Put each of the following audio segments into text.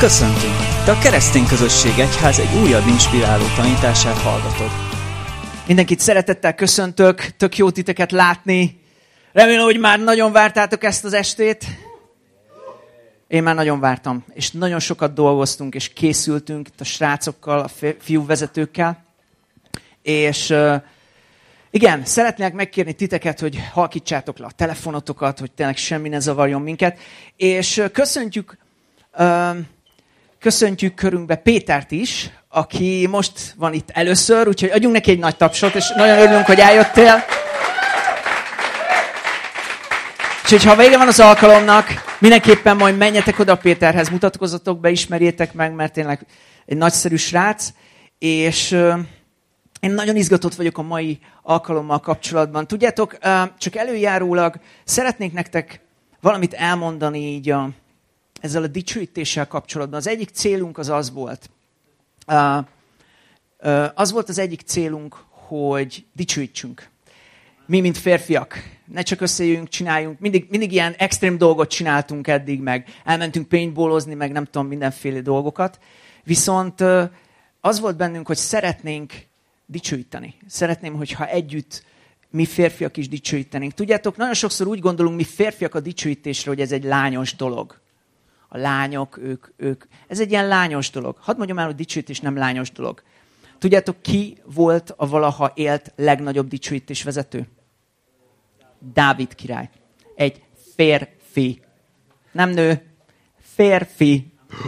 Köszöntünk! Te a Keresztény Közösség Egyház egy újabb inspiráló tanítását hallgatod. Mindenkit szeretettel köszöntök, tök jó titeket látni. Remélem, hogy már nagyon vártátok ezt az estét. Én már nagyon vártam, és nagyon sokat dolgoztunk, és készültünk itt a srácokkal, a fiúvezetőkkel. És igen, szeretnék megkérni titeket, hogy halkítsátok le a telefonotokat, hogy tényleg semmi ne zavarjon minket. És köszöntjük körünkbe Pétert is, aki most van itt először, úgyhogy adjunk neki egy nagy tapsot, és nagyon örülünk, hogy eljöttél. Úgyhogy ha vége van az alkalomnak, mindenképpen majd menjetek oda Péterhez, mutatkozzatok be, ismerjétek meg, mert tényleg egy nagyszerű srác. És én nagyon izgatott vagyok a mai alkalommal kapcsolatban. Tudjátok, csak előjárólag szeretnék nektek valamit elmondani így ezzel a dicsőítéssel kapcsolatban. Az egyik célunk az volt. Az volt az egyik célunk, hogy dicsőítsünk. Mi, mint férfiak. Ne csak összejöjjünk, csináljunk. Mindig ilyen extrém dolgot csináltunk eddig, meg elmentünk paintballozni, meg nem tudom, mindenféle dolgokat. Viszont az volt bennünk, hogy szeretnénk dicsőíteni. Szeretném, hogyha együtt mi férfiak is dicsőítenénk. Tudjátok, nagyon sokszor úgy gondolunk mi férfiak a dicsőítésre, hogy ez egy lányos dolog. A lányok, ők. Ez egy ilyen lányos dolog. Hadd mondjam el, hogy dicsőítés nem lányos dolog. Tudjátok, ki volt a valaha élt legnagyobb dicsőítés vezető? Dávid király. Egy férfi. Nem nő. Férfi.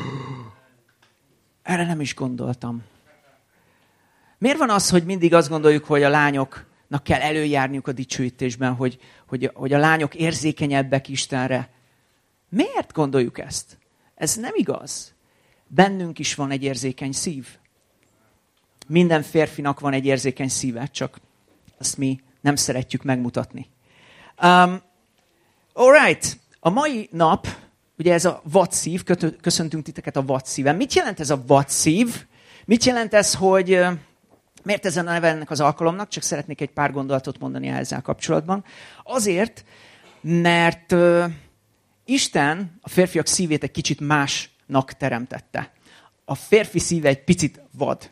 Erre nem is gondoltam. Miért van az, hogy mindig azt gondoljuk, hogy a lányoknak kell előjárniuk a dicsőítésben, hogy a lányok érzékenyebbek Istenre? Miért gondoljuk ezt? Ez nem igaz. Bennünk is van egy érzékeny szív. Minden férfinak van egy érzékeny szíve, csak azt mi nem szeretjük megmutatni. Alright, a mai nap, ugye ez a vadszív, köszöntünk titeket a vadszíven. Mit jelent ez a vadszív? Mit jelent ez, hogy miért ezen a neve ennek az alkalomnak? Csak szeretnék egy pár gondolatot mondani ezzel kapcsolatban. Azért, mert Isten a férfiak szívét egy kicsit másnak teremtette. A férfi szíve egy picit vad.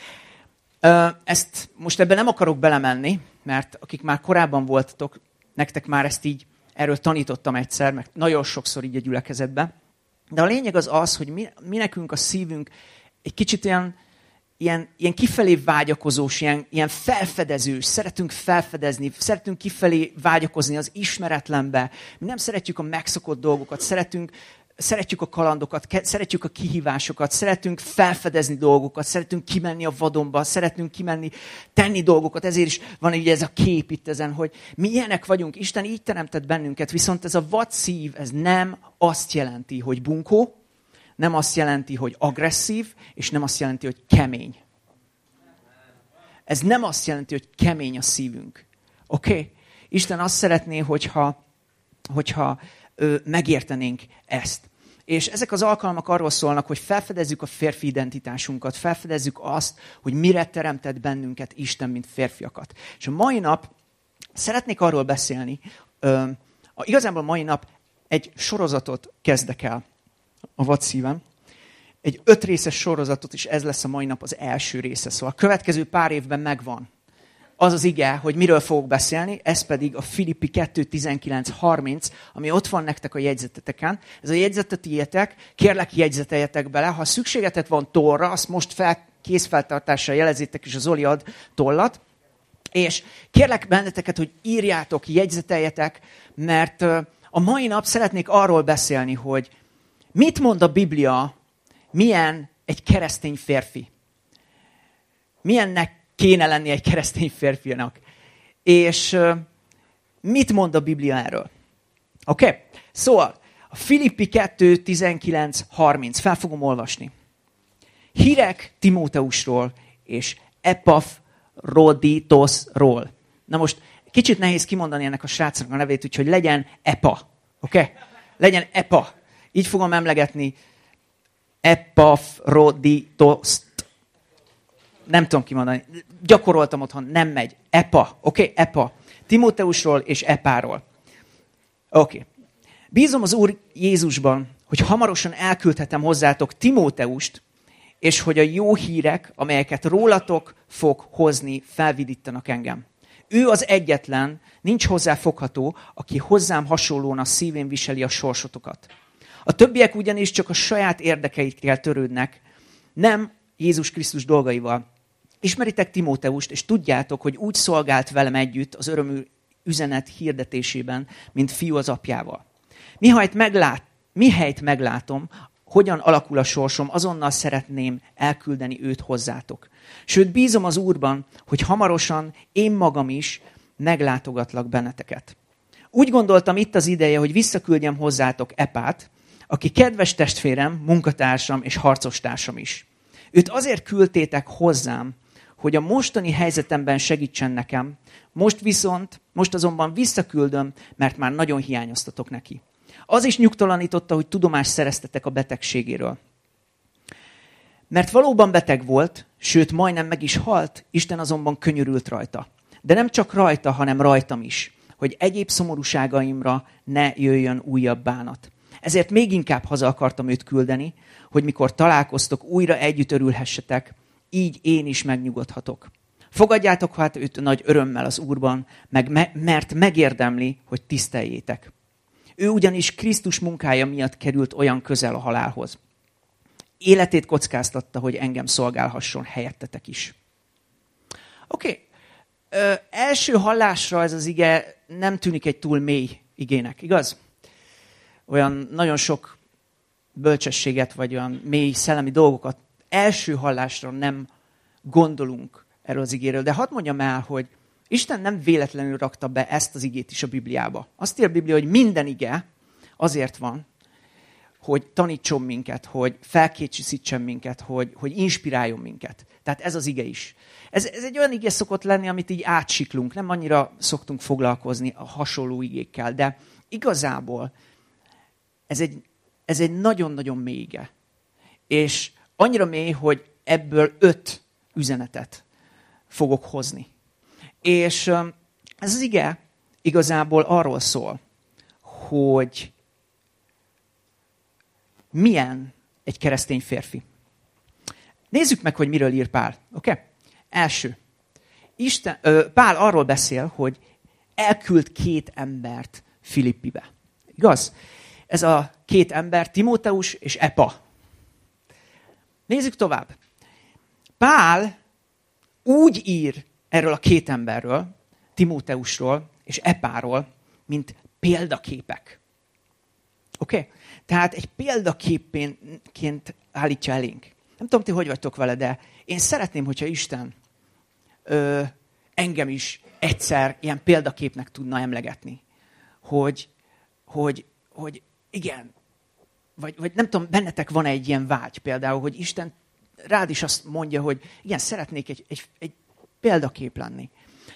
Ezt most ebben nem akarok belemenni, mert akik már korábban voltatok, nektek már ezt így, erről tanítottam egyszer, meg nagyon sokszor így a gyülekezetben. De a lényeg az, hogy mi nekünk a szívünk egy kicsit ilyen kifelé vágyakozós, ilyen felfedezős, szeretünk felfedezni, szeretünk kifelé vágyakozni az ismeretlenbe. Mi nem szeretjük a megszokott dolgokat, szeretjük a kalandokat, szeretjük a kihívásokat, szeretünk felfedezni dolgokat, szeretünk kimenni a vadonba, szeretünk kimenni, tenni dolgokat. Ezért is van ugye ez a kép itt ezen, hogy mi ilyenek vagyunk. Isten így teremtett bennünket, viszont ez a vad szív, ez nem azt jelenti, hogy bunkó, nem azt jelenti, hogy agresszív, és nem azt jelenti, hogy kemény. Ez nem azt jelenti, hogy kemény a szívünk. Oké? Isten azt szeretné, hogyha megértenénk ezt. És ezek az alkalmak arról szólnak, hogy felfedezzük a férfi identitásunkat, felfedezzük azt, hogy mire teremtett bennünket Isten, mint férfiakat. És a mai nap szeretnék arról beszélni, igazából a mai nap egy sorozatot kezdek el a vadszíven. Egy 5 részes sorozatot, és ez lesz a mai nap az első része. Szóval a következő pár évben megvan az az ige, hogy miről fogok beszélni, ez pedig a Filippi 2:19-30, ami ott van nektek a jegyzeteteken. Ez a jegyzetet ilyetek, kérlek jegyzeteljetek bele. Ha szükségetek van tollra, azt most kézfeltartással jelezzétek, és az Zoli ad tollat. És kérlek benneteket, hogy írjátok, jegyzeteljetek, mert a mai nap szeretnék arról beszélni, hogy mit mond a Biblia, milyen egy keresztény férfi. Milyennek kéne lenni egy keresztény férfinak. És mit mond a Biblia erről? Oké? Szóval, a Filippi 2:19-30. Fel fogom olvasni. Hírek Timóteusról és Epafroditosról. Na most, kicsit nehéz kimondani ennek a srácnak a nevét, úgyhogy legyen Epa. Oké? Legyen Epa. Így fogom emlegetni Epafroditost. Nem tudom kimondani. Gyakoroltam otthon, nem megy. Epa. Oké? Epa. Timóteusról és Epáról. Oké. Bízom az Úr Jézusban, hogy hamarosan elküldhetem hozzátok Timóteust, és hogy a jó hírek, amelyeket rólatok fog hozni, felvidítanak engem. Ő az egyetlen, nincs hozzá fogható, aki hozzám hasonlóan a szívén viseli a sorsotokat. A többiek ugyanis csak a saját érdekeikkel törődnek, nem Jézus Krisztus dolgaival. Ismeritek Timóteust, és tudjátok, hogy úgy szolgált velem együtt az örömű üzenet hirdetésében, mint fiú az apjával. Mihelyt meglátom, hogyan alakul a sorsom, azonnal szeretném elküldeni őt hozzátok. Sőt, bízom az Úrban, hogy hamarosan én magam is meglátogatlak benneteket. Úgy gondoltam, itt az ideje, hogy visszaküldjem hozzátok Epát, aki kedves testvérem, munkatársam és harcostársam is. Őt azért küldtétek hozzám, hogy a mostani helyzetemben segítsen nekem, most azonban visszaküldöm, mert már nagyon hiányoztatok neki. Az is nyugtalanította, hogy tudomást szereztetek a betegségéről. Mert valóban beteg volt, sőt majdnem meg is halt, Isten azonban könyörült rajta. De nem csak rajta, hanem rajtam is, hogy egyéb szomorúságaimra ne jöjjön újabb bánat. Ezért még inkább haza akartam őt küldeni, hogy mikor találkoztok, újra együtt örülhessetek, így én is megnyugodhatok. Fogadjátok hát őt nagy örömmel az Úrban, mert megérdemli, hogy tiszteljétek. Ő ugyanis Krisztus munkája miatt került olyan közel a halálhoz. Életét kockáztatta, hogy engem szolgálhasson helyettetek is. Oké. Első hallásra ez az ige nem tűnik egy túl mély igének, igaz? Olyan nagyon sok bölcsességet, vagy olyan mély szellemi dolgokat első hallásra nem gondolunk erről az igéről. De hadd mondjam el, hogy Isten nem véletlenül rakta be ezt az igét is a Bibliába. Azt írja a Biblia, hogy minden ige azért van, hogy tanítson minket, hogy felkészítsen minket, hogy inspiráljon minket. Tehát ez az ige is. Ez egy olyan ige szokott lenni, amit így átsiklunk. Nem annyira szoktunk foglalkozni a hasonló igékkel, de igazából ez egy nagyon-nagyon mély ige. És annyira mély, hogy ebből 5 üzenetet fogok hozni. És ez az ige igazából arról szól, hogy milyen egy keresztény férfi. Nézzük meg, hogy miről ír Pál. Oké? Első. Pál arról beszél, hogy elküld 2 embert Filippibe. Igaz? Ez a 2 ember Timóteus és Epa. Nézzük tovább. Pál úgy ír erről a 2 emberről, Timóteusról és Epáról, mint példaképek. Oké? Tehát egy példaképként állítja elénk. Nem tudom, ti hogy vagytok vele, de én szeretném, hogyha Isten engem is egyszer ilyen példaképnek tudna emlegetni. Hogy igen, vagy nem tudom, bennetek van egy ilyen vágy például, hogy Isten rád is azt mondja, hogy igen, szeretnék egy példakép lenni.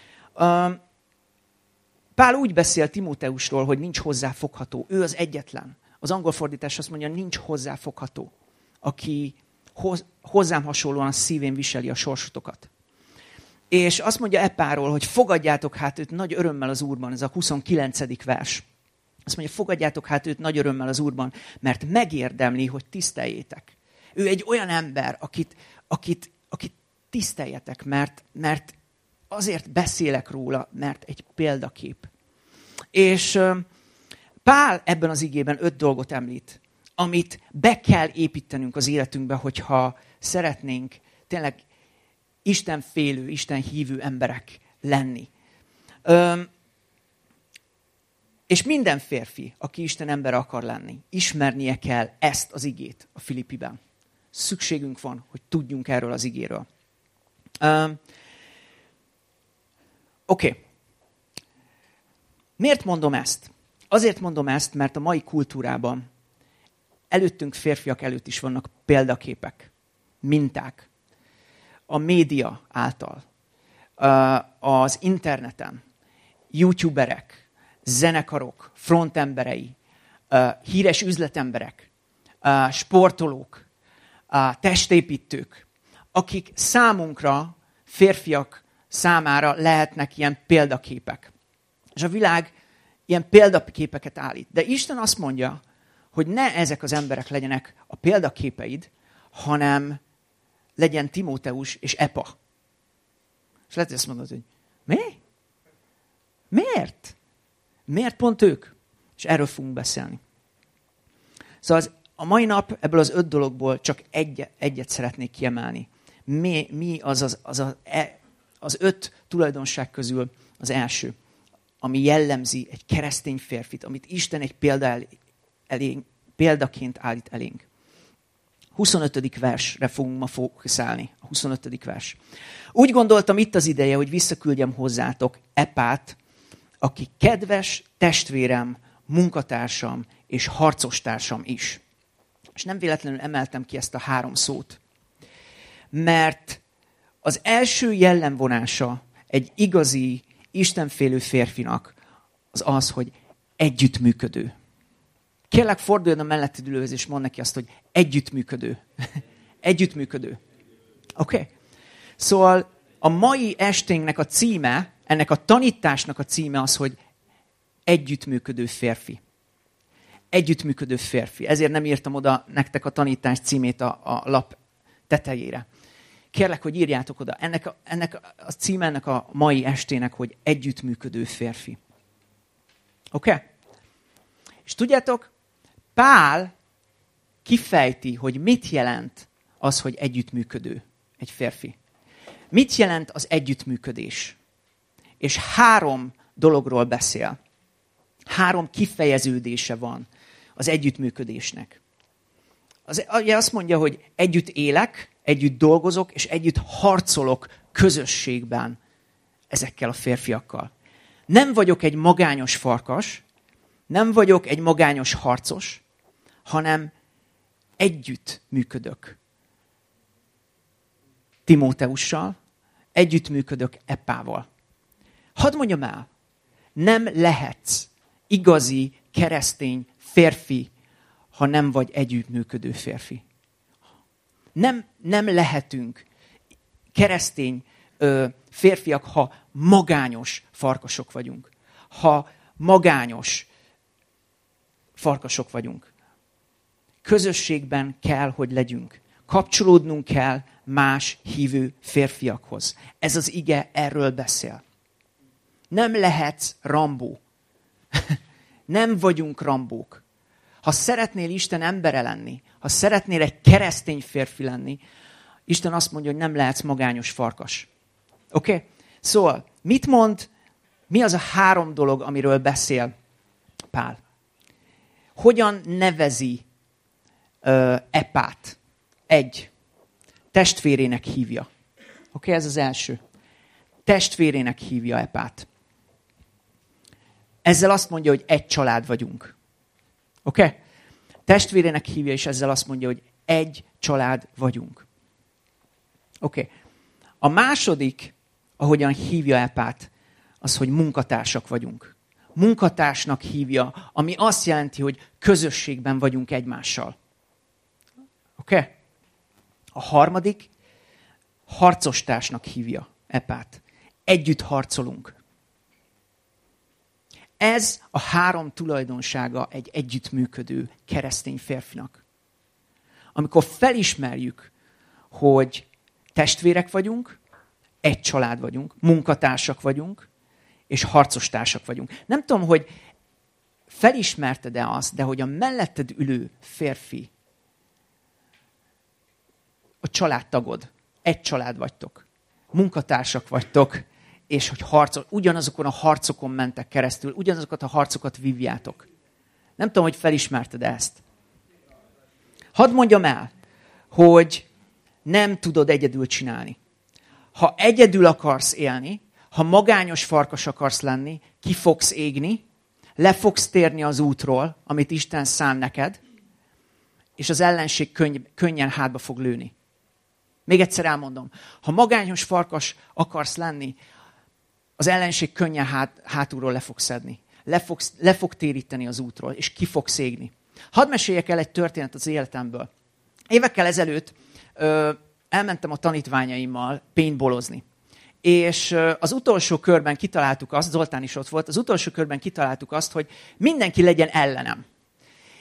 Pál úgy beszél Timóteusról, hogy nincs hozzáfogható. Ő az egyetlen. Az angol fordítás azt mondja, nincs hozzáfogható, aki hozzám hasonlóan a szívén viseli a sorsotokat. És azt mondja Epáról, hogy fogadjátok hát őt nagy örömmel az Úrban, ez a 29. vers. Azt mondja, fogadjátok hát őt nagy örömmel az Úrban, mert megérdemli, hogy tiszteljétek. Ő egy olyan ember, akit tiszteljetek, mert azért beszélek róla, mert egy példakép. És Pál ebben az igében 5 dolgot említ, amit be kell építenünk az életünkbe, hogyha szeretnénk tényleg istenfélő, istenhívő emberek lenni. És minden férfi, aki Isten ember akar lenni, ismernie kell ezt az igét a Filippiben. Szükségünk van, hogy tudjunk erről az igéről. Oké. Miért mondom ezt? Azért mondom ezt, mert a mai kultúrában előttünk férfiak előtt is vannak példaképek, minták. A média által, az interneten, youtuberek, zenekarok, frontemberei, híres üzletemberek, sportolók, testépítők, akik számunkra, férfiak számára lehetnek ilyen példaképek. És a világ ilyen példaképeket állít. De Isten azt mondja, hogy ne ezek az emberek legyenek a példaképeid, hanem legyen Timóteus és Epa. És lehet, hogy azt mondod, hogy mi? Miért? Miért pont ők? És erről fogunk beszélni. Szóval a mai nap ebből az 5 dologból csak egyet szeretnék kiemelni. Mi az 5 tulajdonság közül az első, ami jellemzi egy keresztény férfit, amit Isten egy példaként állít elénk. 25. versre fogunk ma fókuszálni. A 25. vers. Úgy gondoltam, itt az ideje, hogy visszaküldjem hozzátok Epát, aki kedves testvérem, munkatársam és harcostársam is. És nem véletlenül emeltem ki ezt a 3 szót. Mert az első jellemvonása egy igazi, istenfélő férfinak az, hogy együttműködő. Kérlek, forduljon a melletted ülőhöz, és mondd neki azt, hogy együttműködő. Együttműködő. Oké? Szóval a mai esténknek a címe, ennek a tanításnak a címe az, hogy együttműködő férfi. Együttműködő férfi. Ezért nem írtam oda nektek a tanítás címét a lap tetejére. Kérlek, hogy írjátok oda. Ennek a címe ennek a mai estének, hogy együttműködő férfi. Oké? És tudjátok, Pál kifejti, hogy mit jelent az, hogy együttműködő egy férfi. Mit jelent az együttműködés? És 3 dologról beszél. 3 kifejeződése van az együttműködésnek. Ugye azt mondja, hogy együtt élek, együtt dolgozok, és együtt harcolok közösségben ezekkel a férfiakkal. Nem vagyok egy magányos farkas, nem vagyok egy magányos harcos, hanem együtt működök Timóteussal, együtt működök Epával. Hadd mondjam el, nem lehetsz igazi keresztény férfi, ha nem vagy együttműködő férfi. Nem lehetünk keresztény férfiak, ha magányos farkasok vagyunk. Ha magányos farkasok vagyunk. Közösségben kell, hogy legyünk. Kapcsolódnunk kell más hívő férfiakhoz. Ez az ige erről beszél. Nem lehetsz Rambó. Nem vagyunk Rambók. Ha szeretnél Isten embere lenni, ha szeretnél egy keresztény férfi lenni, Isten azt mondja, hogy nem lehetsz magányos farkas. Oké? Szóval, mit mond, mi az a 3 dolog, amiről beszél Pál? Hogyan nevezi Epát? 1. Testvérének hívja. Oké, ez az első. Testvérének hívja Epát. Ezzel azt mondja, hogy egy család vagyunk. Oké? Testvérének hívja, és ezzel azt mondja, hogy egy család vagyunk. Oké. A második, ahogyan hívja Epát, az, hogy munkatársak vagyunk. Munkatársnak hívja, ami azt jelenti, hogy közösségben vagyunk egymással. Oké? A harmadik, harcostársnak hívja Epát. Együtt harcolunk. Ez a 3 tulajdonsága egy együttműködő keresztény férfinak. Amikor felismerjük, hogy testvérek vagyunk, egy család vagyunk, munkatársak vagyunk, és harcostársak vagyunk. Nem tudom, hogy felismerted-e azt, de hogy a melletted ülő férfi a családtagod, egy család vagytok, munkatársak vagytok, és hogy ugyanazokon a harcokon mentek keresztül, ugyanazokat a harcokat vívjátok. Nem tudom, hogy felismerted ezt. Hadd mondjam el, hogy nem tudod egyedül csinálni. Ha egyedül akarsz élni, ha magányos farkas akarsz lenni, ki fogsz égni, le fogsz térni az útról, amit Isten szán neked, és az ellenség könnyen hátba fog lőni. Még egyszer elmondom. Ha magányos farkas akarsz lenni, az ellenség könnyen hátulról le fog szedni. Le fog téríteni az útról, és ki fog égni. Hadd meséljek el egy történet az életemből. Évekkel ezelőtt elmentem a tanítványaimmal paintballozni. És az utolsó körben kitaláltuk azt, Zoltán is ott volt, az utolsó körben kitaláltuk azt, hogy mindenki legyen ellenem.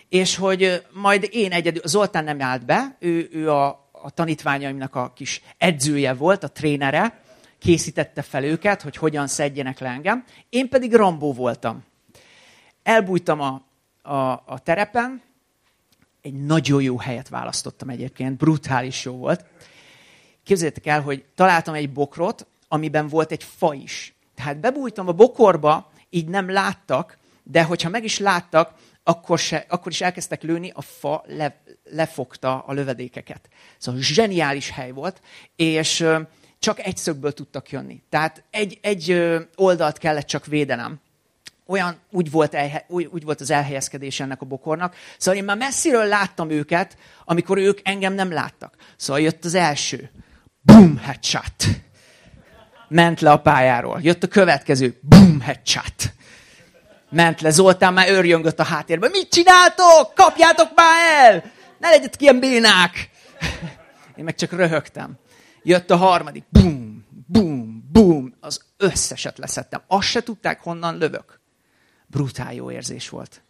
És hogy majd én egyedül, Zoltán nem állt be, ő a tanítványaimnak a kis edzője volt, a trénere, készítette fel őket, hogy hogyan szedjenek le engem. Én pedig Rambó voltam. Elbújtam a terepen, egy nagyon jó helyet választottam egyébként, brutális jó volt. Képzeljétek el, hogy találtam egy bokrot, amiben volt egy fa is. Tehát bebújtam a bokorba, így nem láttak, de hogyha meg is láttak, akkor is elkezdtek lőni, a fa lefogta a lövedékeket. Szóval zseniális hely volt, és csak egy szögből tudtak jönni. Tehát egy oldalt kellett csak védenem. Úgy volt az elhelyezkedés ennek a bokornak. Szóval én már messziről láttam őket, amikor ők engem nem láttak. Szóval jött az első. Boom, headshot. Ment le a pályáról. Jött a következő. Boom, headshot. Ment le. Zoltán már őrjöngött a háttérben. Mit csináltok? Kapjátok már el! Ne legyetek ilyen bénák! Én meg csak röhögtem. Jött a harmadik. Boom, boom, boom. Az összeset leszettem. Azt se tudták, honnan lövök. Brutál jó érzés volt.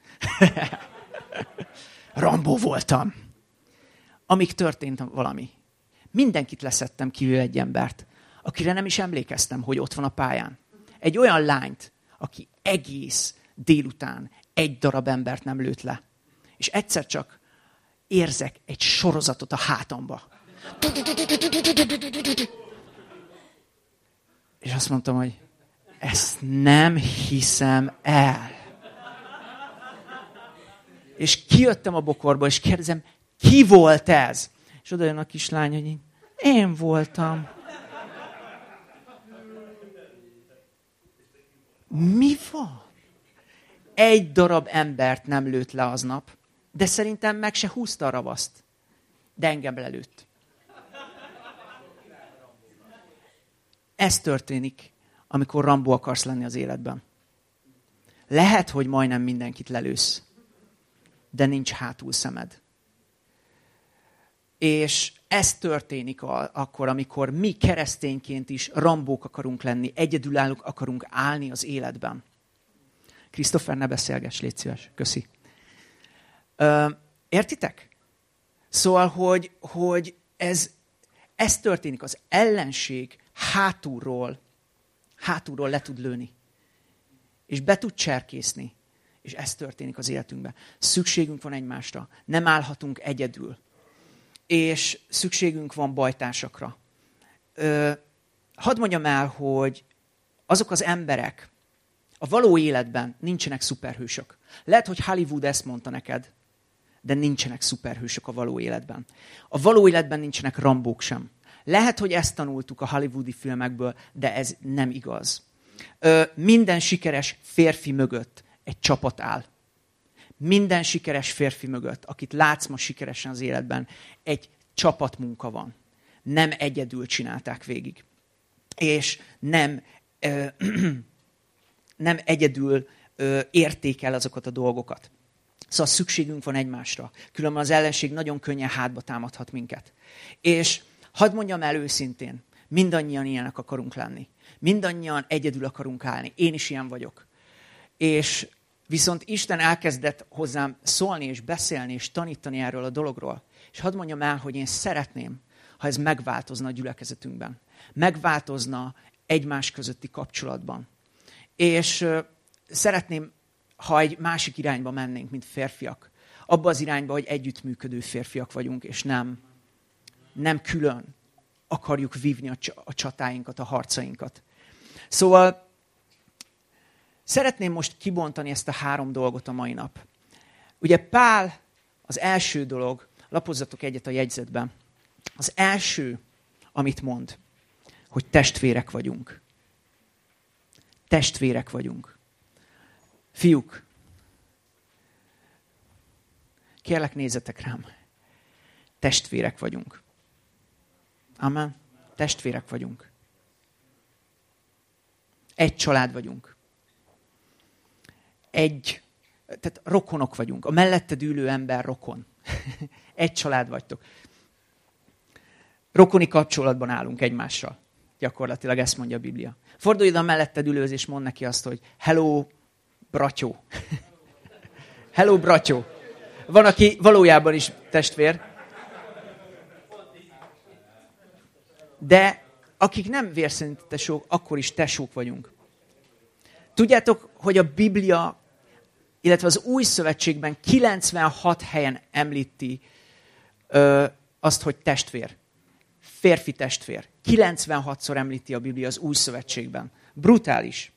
Rambó voltam. Amíg történt valami. Mindenkit leszettem, kívül egy embert, akire nem is emlékeztem, hogy ott van a pályán. Egy olyan lányt, aki egész délután egy darab embert nem lőtt le. És egyszer csak érzek egy sorozatot a hátamba. És azt mondtam, hogy ezt nem hiszem el. És kijöttem a bokorból, és kérdezem, ki volt ez? És oda jön a kislány, hogy én voltam. Mi van? Egy darab embert nem lőtt le aznap, de szerintem meg se húzta a ravaszt. De engem lelőtt. Ez történik, amikor Rambó akarsz lenni az életben. Lehet, hogy majdnem mindenkit lelősz, de nincs hátul szemed. És ez történik akkor, amikor mi keresztényként is Rambók akarunk lenni, egyedülállók akarunk állni az életben. Christopher, ne beszélgess, légy szíves. Köszi. Értitek? Szóval, hogy ez történik, az ellenség hátulról le tud lőni. És be tud cserkészni. És ez történik az életünkben. Szükségünk van egymásra. Nem állhatunk egyedül. És szükségünk van bajtársakra. Hadd mondjam el, hogy azok az emberek a való életben nincsenek szuperhősök. Lehet, hogy Hollywood ezt mondta neked, de nincsenek szuperhősök a való életben. A való életben nincsenek Rambók sem. Lehet, hogy ezt tanultuk a hollywoodi filmekből, de ez nem igaz. Minden sikeres férfi mögött egy csapat áll. Minden sikeres férfi mögött, akit látsz ma sikeresen az életben, egy csapatmunka van. Nem egyedül csinálták végig. És nem egyedül értékel azokat a dolgokat. Szóval szükségünk van egymásra. Különben az ellenség nagyon könnyen hátba támadhat minket. És hadd mondjam el őszintén, mindannyian ilyenek akarunk lenni. Mindannyian egyedül akarunk állni. Én is ilyen vagyok. És viszont Isten elkezdett hozzám szólni, és beszélni, és tanítani erről a dologról. És hadd mondjam el, hogy én szeretném, ha ez megváltozna a gyülekezetünkben. Megváltozna egymás közötti kapcsolatban. És szeretném, ha egy másik irányba mennénk, mint férfiak. Abba az irányba, hogy együttműködő férfiak vagyunk, és nem külön akarjuk vívni a csatáinkat, a harcainkat. Szóval szeretném most kibontani ezt a 3 dolgot a mai nap. Ugye Pál, az első dolog, lapozzatok egyet a jegyzetben. Az első, amit mond, hogy testvérek vagyunk. Testvérek vagyunk. Fiúk, kérlek, nézzetek rám. Testvérek vagyunk. Amen. Testvérek vagyunk. Egy család vagyunk. Tehát rokonok vagyunk. A melletted ülő ember rokon. Egy család vagytok. Rokoni kapcsolatban állunk egymással. Gyakorlatilag ezt mondja a Biblia. Fordulj oda a melletted ülőz, és mondd neki azt, hogy hello, bratyó. Hello, bratyó. Van, aki valójában is testvér. De akik nem vérszerinti tesók, akkor is tesók vagyunk. Tudjátok, hogy a Biblia, illetve az Új Szövetségben 96 helyen említi azt, hogy testvér. Férfi testvér. 96-szor említi a Biblia az Új Szövetségben. Brutális.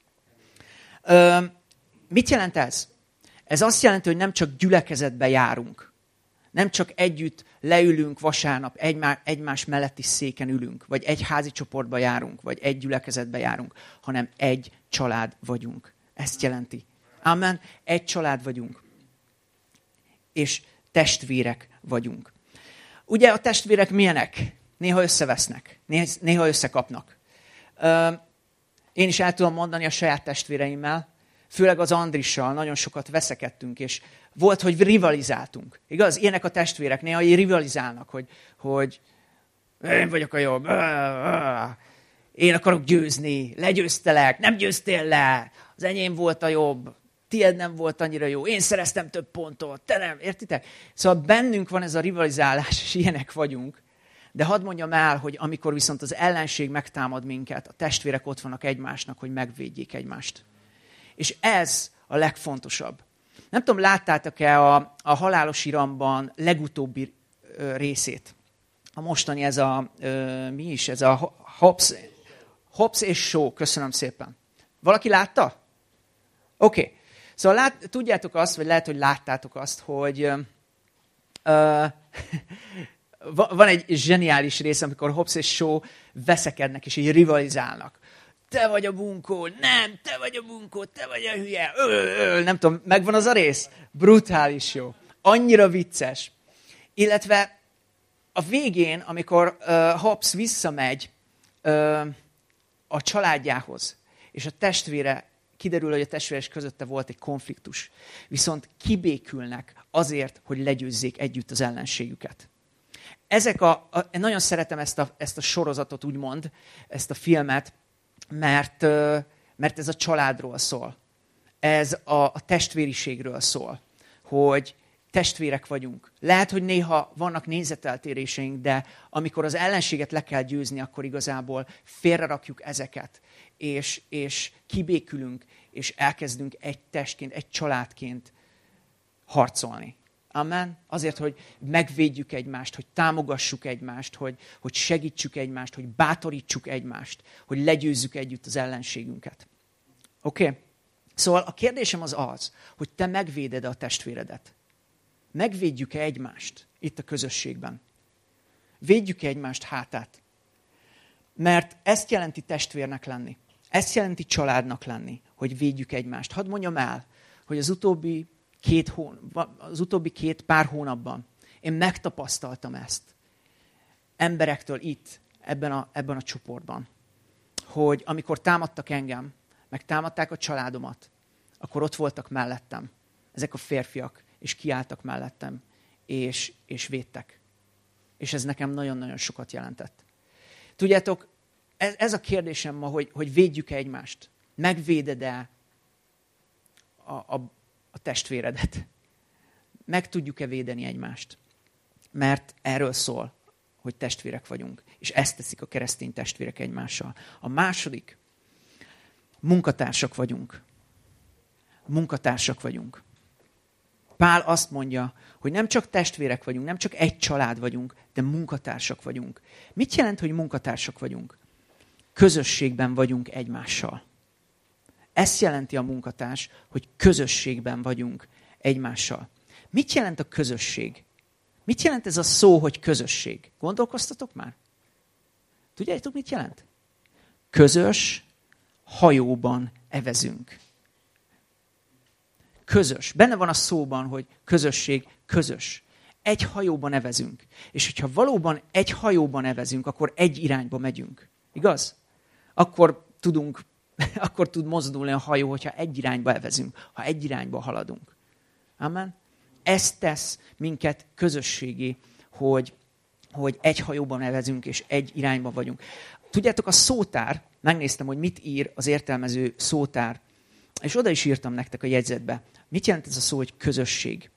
Mit jelent ez? Ez azt jelenti, hogy nem csak gyülekezetbe járunk. Nem csak együtt leülünk vasárnap, egymás melletti széken ülünk, vagy egy házi csoportba járunk, vagy egy gyülekezetbe járunk, hanem egy család vagyunk. Ezt jelenti. Amen. Egy család vagyunk. És testvérek vagyunk. Ugye a testvérek milyenek? Néha összevesznek, néha összekapnak. Én is el tudom mondani a saját testvéreimmel, főleg az Andrissal nagyon sokat veszekedtünk, és volt, hogy rivalizáltunk. Igaz? Ilyenek a testvérek, néha rivalizálnak, hogy én vagyok a jobb, én akarok győzni, legyőztelek, nem győztél le, az enyém volt a jobb, tiéd nem volt annyira jó, én szereztem több pontot, te nem, értitek? Szóval bennünk van ez a rivalizálás, és ilyenek vagyunk. De hadd mondjam el, hogy amikor viszont az ellenség megtámad minket, a testvérek ott vannak egymásnak, hogy megvédjék egymást. És ez a legfontosabb. Nem tudom, láttátok-e a Halálos Iramban legutóbbi részét? A mostani ez a, mi is, ez a Hobbs és Shaw, köszönöm szépen. Valaki látta? Oké. Szóval tudjátok azt, vagy lehet, hogy láttátok azt, hogy van egy zseniális rész, amikor Hobbs és Shaw veszekednek, és így rivalizálnak. Te vagy a bunkó, nem, te vagy a bunkó, te vagy a hülye, nem tudom, megvan az a rész? Brutális jó. Annyira vicces. Illetve a végén, amikor Hobbs visszamegy a családjához, és a testvére, kiderül, hogy a testvérek közötte volt egy konfliktus, viszont kibékülnek azért, hogy legyőzzék együtt az ellenségüket. Én nagyon szeretem ezt a sorozatot, úgymond, ezt a filmet, mert ez a családról szól. Ez a testvériségről szól, hogy testvérek vagyunk. Lehet, hogy néha vannak nézeteltéréseink, de amikor az ellenséget le kell győzni, akkor igazából félrerakjuk ezeket, és kibékülünk, és elkezdünk egy testként, egy családként harcolni. Amen. Azért, hogy megvédjük egymást, hogy támogassuk egymást, hogy segítsük egymást, hogy bátorítsuk egymást, hogy legyőzzük együtt az ellenségünket. Oké? Szóval a kérdésem az, hogy te megvéded a testvéredet. Megvédjük-e egymást itt a közösségben? Védjük-e egymást hátát? Mert ezt jelenti testvérnek lenni. Ezt jelenti családnak lenni, hogy védjük egymást. Hadd mondjam el, hogy az utóbbi két pár hónapban én megtapasztaltam ezt emberektől itt, ebben a csoportban, hogy amikor támadtak engem, meg támadták a családomat, akkor ott voltak mellettem ezek a férfiak, és kiálltak mellettem, és védtek. És ez nekem nagyon-nagyon sokat jelentett. Tudjátok, ez a kérdésem ma, hogy védjük-e egymást? Megvéded-e a testvéredet? Meg tudjuk-e védeni egymást? Mert erről szól, hogy testvérek vagyunk. És ezt teszik a keresztény testvérek egymással. A második, munkatársak vagyunk. Munkatársak vagyunk. Pál azt mondja, hogy nem csak testvérek vagyunk, nem csak egy család vagyunk, de munkatársak vagyunk. Mit jelent, hogy munkatársak vagyunk? Közösségben vagyunk egymással. Ezt jelenti a munkatárs, hogy közösségben vagyunk egymással. Mit jelent a közösség? Mit jelent ez a szó, hogy közösség? Gondolkoztatok már? Tudjátok, mit jelent? Közös hajóban evezünk. Közös. Benne van a szóban, hogy közösség, közös. Egy hajóban evezünk. És hogyha valóban egy hajóban evezünk, akkor egy irányba megyünk. Igaz? Akkor tud mozdulni a hajó, hogyha egy irányba evezünk, ha egy irányba haladunk. Amen? Ez tesz minket közösségé, hogy egy hajóban evezünk, és egy irányba vagyunk. Tudjátok, a szótár, megnéztem, hogy mit ír az értelmező szótár, és oda is írtam nektek a jegyzetbe. Mit jelent ez a szó, hogy közösség?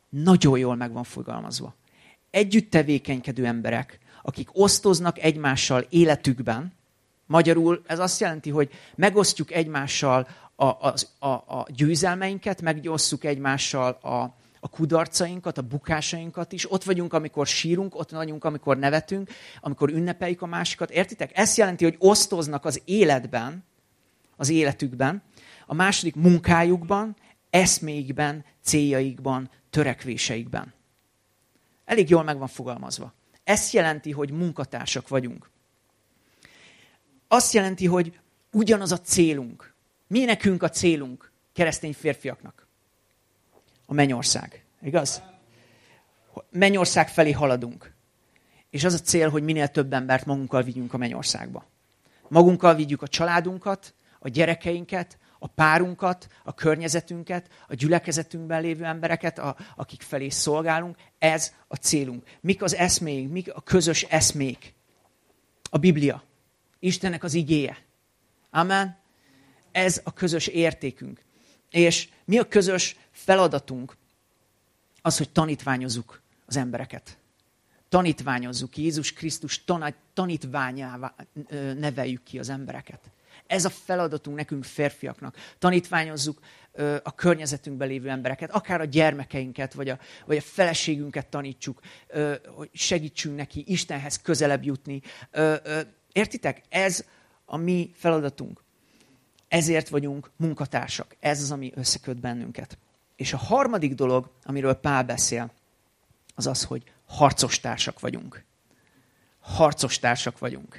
nagyon jól meg van fogalmazva. Együtt tevékenykedő emberek, akik osztoznak egymással életükben. Magyarul ez azt jelenti, hogy megosztjuk egymással a győzelmeinket, megosztjuk egymással a kudarcainkat, a bukásainkat is. Ott vagyunk, amikor sírunk, ott vagyunk, amikor nevetünk, amikor ünnepeljük a másikat. Értitek? Ez jelenti, hogy osztoznak az életben, az életükben, a második munkájukban, eszméikben, céljaikban, törekvéseikben. Elég jól meg van fogalmazva. Ez jelenti, hogy munkatársak vagyunk. Azt jelenti, hogy ugyanaz a célunk. Mi nekünk a célunk, keresztény férfiaknak? A mennyország. Igaz? Mennyország felé haladunk. És az a cél, hogy minél több embert magunkkal vigyünk a mennyországba. Magunkkal vigyük a családunkat, a gyerekeinket, a párunkat, a környezetünket, a gyülekezetünkben lévő embereket, akik felé szolgálunk. Ez a célunk. Mik az eszméink, mik a közös eszmék? A Biblia. Istennek az igéje. Amen. Ez a közös értékünk. És mi a közös feladatunk? Az, hogy tanítványozzuk az embereket. Tanítványozzuk. Jézus Krisztus tanítványává neveljük ki az embereket. Ez a feladatunk nekünk férfiaknak. Tanítványozzuk a környezetünkben lévő embereket, akár a gyermekeinket, vagy a feleségünket tanítsuk, hogy segítsünk neki Istenhez közelebb jutni. Értitek? Ez a mi feladatunk. Ezért vagyunk munkatársak. Ez az, ami összeköt bennünket. És a harmadik dolog, amiről Pál beszél, az az, hogy harcos társak vagyunk. Harcos társak vagyunk.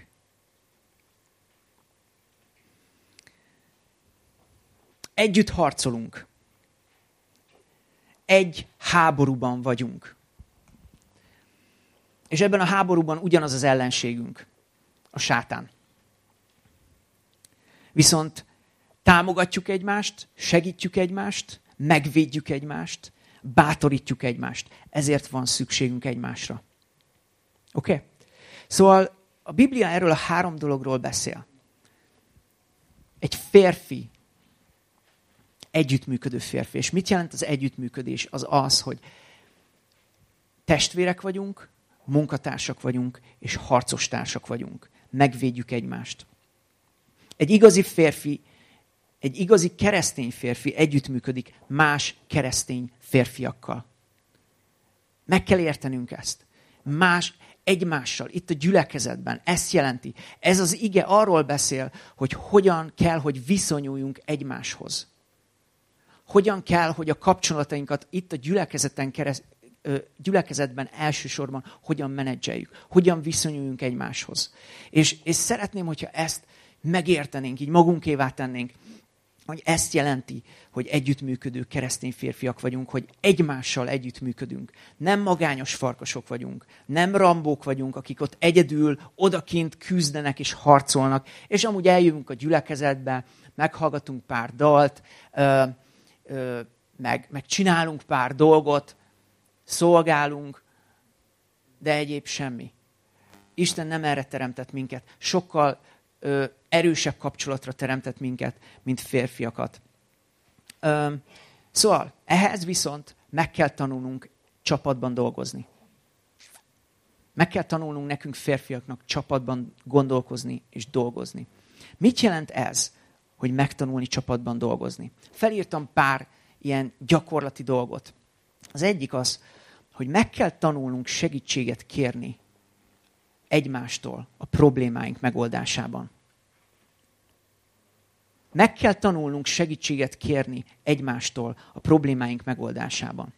Együtt harcolunk. Egy háborúban vagyunk. És ebben a háborúban ugyanaz az ellenségünk, a sátán. Viszont támogatjuk egymást, segítjük egymást, megvédjük egymást, bátorítjuk egymást. Ezért van szükségünk egymásra. Oké? Szóval a Biblia erről a 3 dologról beszél. Egy férfi, együttműködő férfi. És mit jelent az együttműködés? Az az, hogy testvérek vagyunk, munkatársak vagyunk, és harcos társak vagyunk. Megvédjük egymást. Egy igazi férfi, egy igazi keresztény férfi együttműködik más keresztény férfiakkal. Meg kell értenünk ezt. Egymással, itt a gyülekezetben. Ezt jelenti. Ez az ige arról beszél, hogy hogyan kell, hogy viszonyuljunk egymáshoz. Hogyan kell, hogy a kapcsolatainkat itt a gyülekezetben elsősorban hogyan menedzseljük. Hogyan viszonyuljunk egymáshoz. És szeretném, hogyha ezt megértenénk, így magunkévá tennénk, hogy ezt jelenti, hogy együttműködő keresztény férfiak vagyunk, hogy egymással együttműködünk. Nem magányos farkasok vagyunk, nem rambók vagyunk, akik ott egyedül, odakint küzdenek és harcolnak, és amúgy eljövünk a gyülekezetbe, meghallgatunk pár dalt, meg csinálunk pár dolgot, szolgálunk, de egyéb semmi. Isten nem erre teremtett minket. Sokkal erősebb kapcsolatra teremtett minket, mint férfiakat. Szóval ehhez viszont meg kell tanulnunk csapatban dolgozni. Meg kell tanulnunk nekünk férfiaknak csapatban gondolkozni és dolgozni. Mit jelent ez, hogy megtanulni csapatban dolgozni? Felírtam pár ilyen gyakorlati dolgot. Az egyik az, hogy meg kell tanulnunk segítséget kérni egymástól a problémáink megoldásában. Meg kell tanulnunk segítséget kérni egymástól a problémáink megoldásában.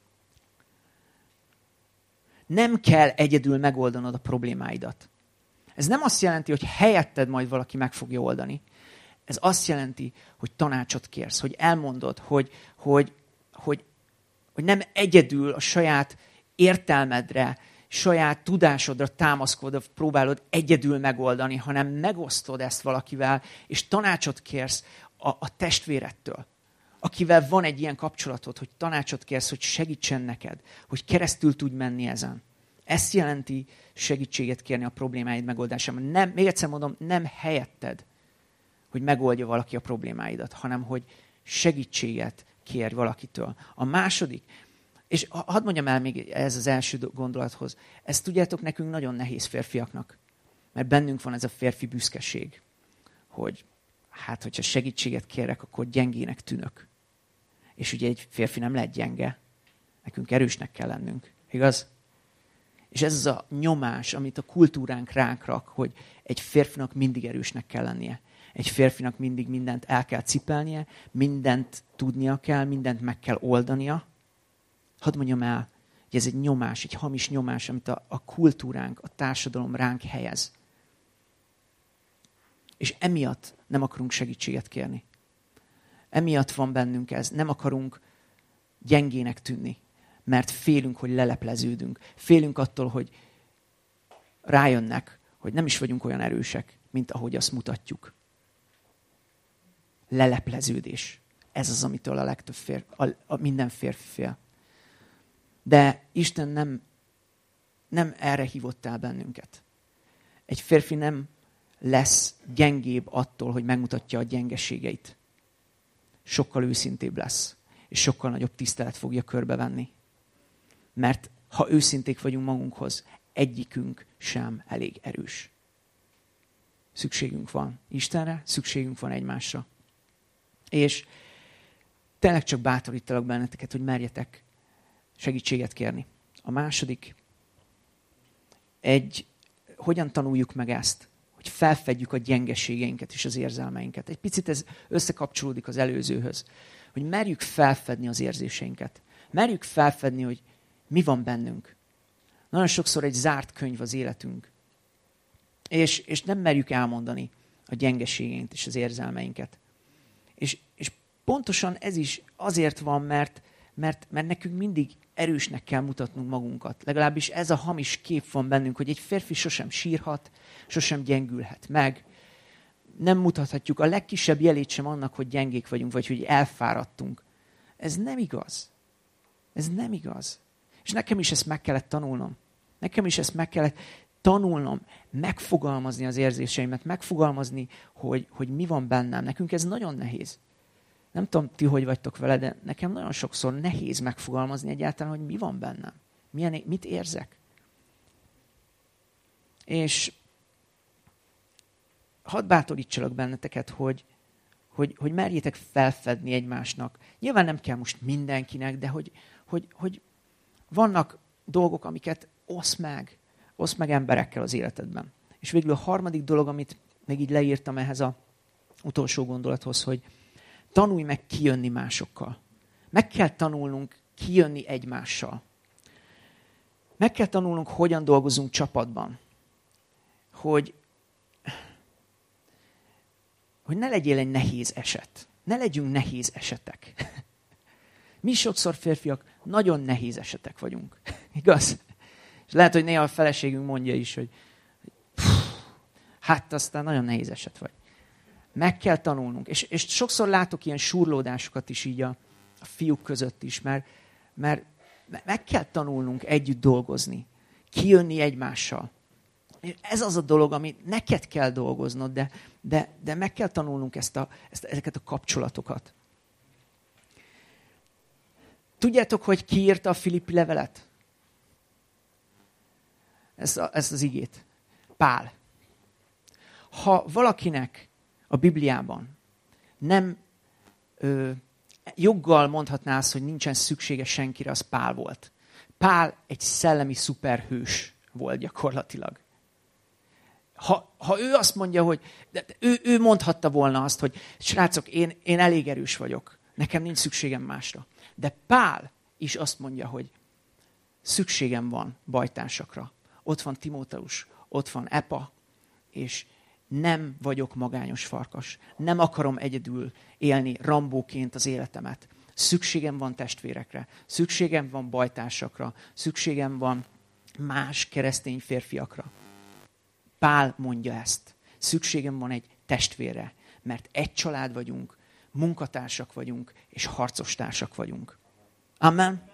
Nem kell egyedül megoldanod a problémáidat. Ez nem azt jelenti, hogy helyetted majd valaki meg fogja oldani. Ez azt jelenti, hogy tanácsot kérsz, hogy elmondod, hogy nem egyedül a saját értelmedre, saját tudásodra támaszkodva próbálod egyedül megoldani, hanem megosztod ezt valakivel, és tanácsot kérsz a testvérettől, akivel van egy ilyen kapcsolatod, hogy tanácsot kérsz, hogy segítsen neked, hogy keresztül tudj menni ezen. Ezt jelenti segítséget kérni a problémáid megoldásában. Nem, még egyszer mondom, nem helyetted, hogy megoldja valaki a problémáidat, hanem hogy segítséget kérj valakitől. A második, És hadd mondjam el még ez az első gondolathoz. Ezt tudjátok, nekünk nagyon nehéz férfiaknak. Mert bennünk van ez a férfi büszkeség, hogy hát, hogyha segítséget kérek, akkor gyengének tűnök. És ugye egy férfi nem lehet gyenge. Nekünk erősnek kell lennünk. Igaz? És ez az a nyomás, amit a kultúránk ránk rak, hogy egy férfinak mindig erősnek kell lennie. Egy férfinak mindig mindent el kell cipelnie, mindent tudnia kell, mindent meg kell oldania. Hadd mondjam el, hogy ez egy nyomás, egy hamis nyomás, amit a kultúránk, a társadalom ránk helyez. És emiatt nem akarunk segítséget kérni. Emiatt van bennünk ez. Nem akarunk gyengének tűnni, mert félünk, hogy lelepleződünk. Félünk attól, hogy rájönnek, hogy nem is vagyunk olyan erősek, mint ahogy azt mutatjuk. Lelepleződés. Ez az, amitől a legtöbb minden férfi fél. De Isten nem erre hívott el bennünket. Egy férfi nem lesz gyengébb attól, hogy megmutatja a gyengeségeit. Sokkal őszintébb lesz, és sokkal nagyobb tisztelet fogja körbevenni. Mert ha őszinték vagyunk magunkhoz, egyikünk sem elég erős. Szükségünk van Istenre, szükségünk van egymásra. És tényleg csak bátorítalak benneteket, hogy merjetek segítséget kérni. A második, hogyan tanuljuk meg ezt, hogy felfedjük a gyengeségeinket és az érzelmeinket. Egy picit ez összekapcsolódik az előzőhöz, hogy merjük felfedni az érzéseinket. Merjük felfedni, hogy mi van bennünk. Nagyon sokszor egy zárt könyv az életünk. És nem merjük elmondani a gyengeségeink és az érzelmeinket. És pontosan ez is azért van, mert nekünk mindig erősnek kell mutatnunk magunkat. Legalábbis ez a hamis kép van bennünk, hogy egy férfi sosem sírhat, sosem gyengülhet meg. Nem mutathatjuk a legkisebb jelét sem annak, hogy gyengék vagyunk, vagy hogy elfáradtunk. Ez nem igaz. Ez nem igaz. És nekem is ezt meg kellett tanulnom. Nekem is ezt meg kellett tanulnom, megfogalmazni az érzéseimet, megfogalmazni, hogy mi van bennem. Nekünk ez nagyon nehéz. Nem tudom, ti hogy vagytok vele, de nekem nagyon sokszor nehéz megfogalmazni egyáltalán, hogy mi van bennem. Mit érzek. És hadd bátorítsalak benneteket, hogy merjétek felfedni egymásnak. Nyilván nem kell most mindenkinek, de hogy vannak dolgok, amiket oszd meg emberekkel az életedben. És végül a harmadik dolog, amit még így leírtam ehhez az utolsó gondolathoz, hogy tanulj meg kijönni másokkal. Meg kell tanulnunk kijönni egymással. Meg kell tanulnunk, hogyan dolgozunk csapatban. Hogy ne legyél egy nehéz eset. Ne legyünk nehéz esetek. Mi sokszor férfiak nagyon nehéz esetek vagyunk. Igaz? És lehet, hogy néha a feleségünk mondja is, hogy hát aztán nagyon nehéz eset vagy. Meg kell tanulnunk. És sokszor látok ilyen surlódásokat is így a fiúk között is, mert meg kell tanulnunk együtt dolgozni. Kijönni egymással. Ez az a dolog, ami neked kell dolgoznod, de meg kell tanulnunk ezeket a kapcsolatokat. Tudjátok, hogy ki írta a Filippi levelet? Ezt az igét. Pál. Ha valakinek a Bibliában nem joggal mondhatná azt, hogy nincsen szüksége senkire, az Pál volt. Pál egy szellemi szuperhős volt gyakorlatilag. Ha ő azt mondja, hogy ő mondhatta volna azt, hogy srácok, én elég erős vagyok, nekem nincs szükségem másra. De Pál is azt mondja, hogy szükségem van bajtársakra. Ott van Timóteus, ott van Epa, és nem vagyok magányos farkas. Nem akarom egyedül élni Rambóként az életemet. Szükségem van testvérekre, szükségem van bajtársakra, szükségem van más keresztény férfiakra. Pál mondja ezt. Szükségem van egy testvérre, mert egy család vagyunk, munkatársak vagyunk, és harcostársak vagyunk. Amen.